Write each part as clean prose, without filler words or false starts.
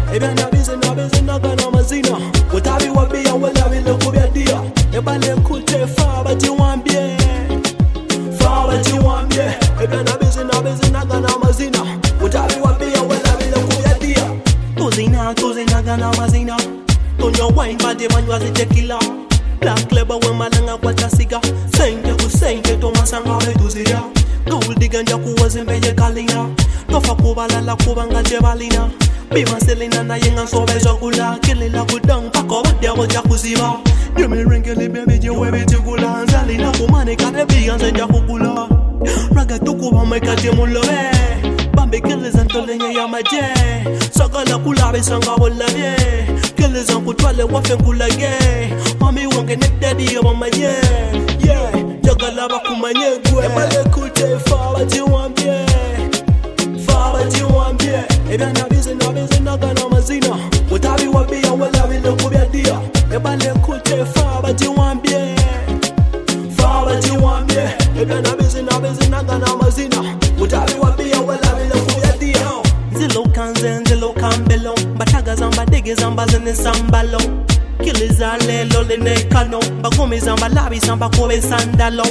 Ebya nabize nagana mazina. Utabi wabia wala vile kubia dia. Ebale kulte faba jiwambie. Faba jiwambie. Ebya nabize nagana mazina. Utabi wabia wala vile kubia dia. Tuzi nagana mazina. Tonyo wine bade manwazi tequila. Black label when malanga kwa tasiga. Senge to masanga we tuzira. Gold diganja kuwazi mbeye kalina. Tofa kubala la kubanga jebalina. Bima selina na yenga sobe jokula. Kilila kudang pako wadia waja kuziba. Yumi ringeli baby jewebi jikula. Anzalina kumane kade biyanze jakukula. Raga tukuba meka jemulowe. Bambi kilizan tolenye ya maje. Sagala kulabe sanga wolabe. Kilizan kutwale wafen kulage. Mami wange nek daddy ya mama yeah. Jagala bakumanye gwe. Ebale kulte faba jiwambie. Faba jiwambie. Ebya nabize nagana mazina. Utabi wabia wala vile kubia dia. Ebale kulte faba jiwambie. Faba jiwambie. Ebya nabize nagana mazina. Utabi wabia wala vile kubia dia. Zilo kambelo. Bataga zamba dege zamba zene sambalo. Kiliza lelo lene kano. Bagome zamba labi zamba kobe sandalo.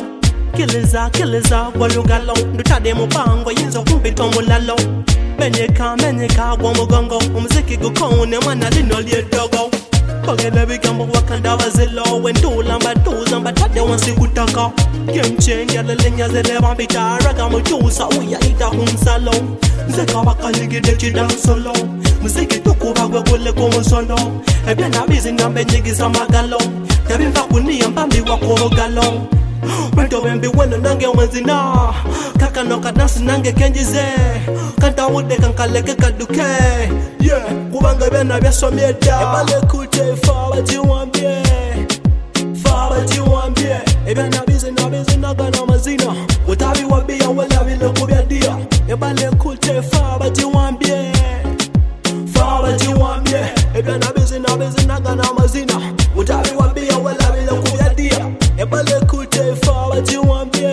Kiliza walugalo. Ndutade mupango yenzo kubito mulalo. Menyeka wamugongo. Umziki gukone mwana lino liye dogo. Pagele bigambo wakanda wazilo. Wendulamba tuzamba tade wansi kutaka. Game changer lelenya zele bambita. Raga mchusa uya ita humsalo. Mzeka wakaligi dechi dan solo. Mziki tukuba gwegule kumu solo. Ebya nabizi nambe nyigi samagalo. Tebi mfakuni mbambi wako galo. Wento wembi weno nange wenzina. Kaka noka dansi nange kenjize. Kanta wude kankaleke kaduke. Yeah, kubanga bena bya somyeda. Ebale kulte faba jiwambie. Faba jiwambie. Ebya nabizi nagana mazina. Utabi wabia wala vile kubia dia. Ebale kulte faba jiwambie. Faba jiwambie. Ebya nabizi nagana mazina. Utabi wabia wala vile kubia dia. Ebale kulte faba jiwambie.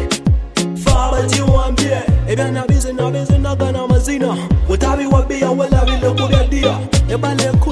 Faba jiwambie. Ebya nabizi nagana mazina. Utabi wabia wala vile kubia dia. Ebale kulte